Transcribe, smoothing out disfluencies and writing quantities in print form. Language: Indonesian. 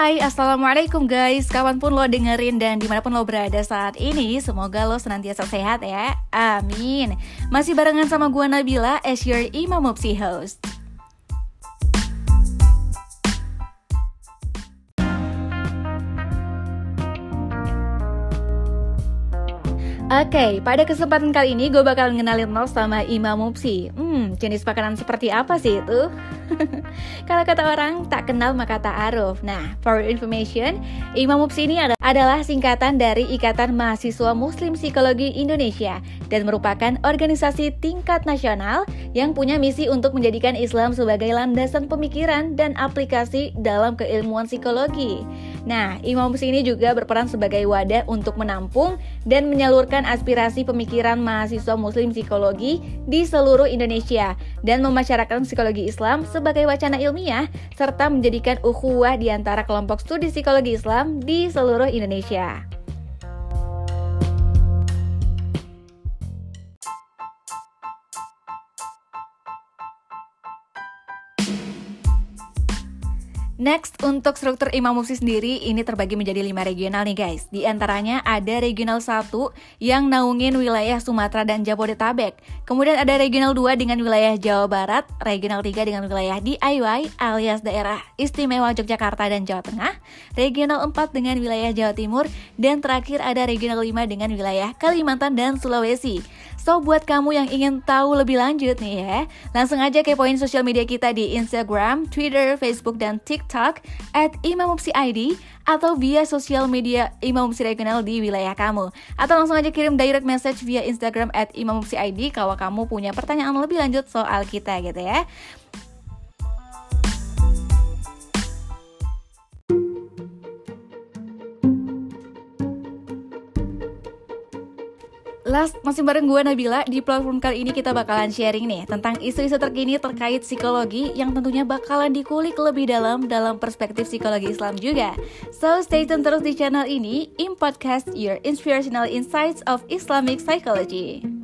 Hai, Assalamualaikum guys. Kapanpun lo dengerin dan dimanapun lo berada saat ini, semoga lo senantiasa sehat ya. Amin. Masih barengan sama gue Nabila as your Imam Mupsi host. Oke, pada kesempatan kali ini gue bakal ngenalin lo sama Imam Mupsi. Jenis makanan seperti apa sih itu? Kalau kata orang, tak kenal maka tak aruf. Nah, for your information, Imam Mupsi ini adalah singkatan dari Ikatan Mahasiswa Muslim Psikologi Indonesia dan merupakan organisasi tingkat nasional yang punya misi untuk menjadikan Islam sebagai landasan pemikiran dan aplikasi dalam keilmuan psikologi. Nah, Imam Mupsi ini juga berperan sebagai wadah untuk menampung dan menyalurkan aspirasi pemikiran mahasiswa muslim psikologi di seluruh Indonesia dan memasyarakatkan psikologi Islam sebagai wacana ilmiah serta menjadikan ukhuwah di antara kelompok studi psikologi Islam di seluruh Indonesia. Next, untuk struktur Imam Mupsi sendiri, ini terbagi menjadi 5 regional nih guys. Di antaranya ada regional 1 yang naungin wilayah Sumatera dan Jabodetabek. Kemudian ada regional 2 dengan wilayah Jawa Barat, regional 3 dengan wilayah DIY alias daerah istimewa Yogyakarta dan Jawa Tengah, regional 4 dengan wilayah Jawa Timur, dan terakhir ada regional 5 dengan wilayah Kalimantan dan Sulawesi. So, buat kamu yang ingin tahu lebih lanjut nih ya, langsung aja kepoin sosial media kita di Instagram, Twitter, Facebook, dan TikTok @imamupsi_id atau via sosial media Imam Mupsi regional di wilayah kamu. Atau langsung aja kirim direct message via Instagram @imamupsi_id kalau kamu punya pertanyaan lebih lanjut soal kita gitu ya. Last, masih bareng gue Nabila. Di platform kali ini kita bakalan sharing nih tentang isu-isu terkini terkait psikologi yang tentunya bakalan dikulik lebih dalam perspektif psikologi Islam juga. So stay tune terus di channel ini, In Podcast, Your Inspirational Insights of Islamic Psychology.